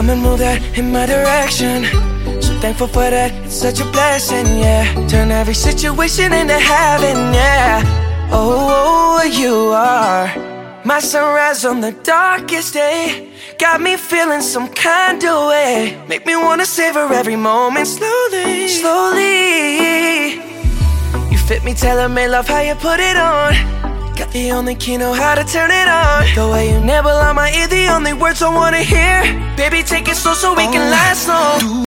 Come and move that in my direction. So thankful for that, it's such a blessing, yeah. Turn every situation into heaven, yeah. Oh, you are my sunrise on the darkest day. Got me feeling some kind of way. Make me wanna savor every moment slowly, slowly. You fit me, tailor-made, love how you put it on. Got the only key, know how to turn it on. The way you nibble on my ear, the only words I wanna hear. Baby, take it slow so we can last long.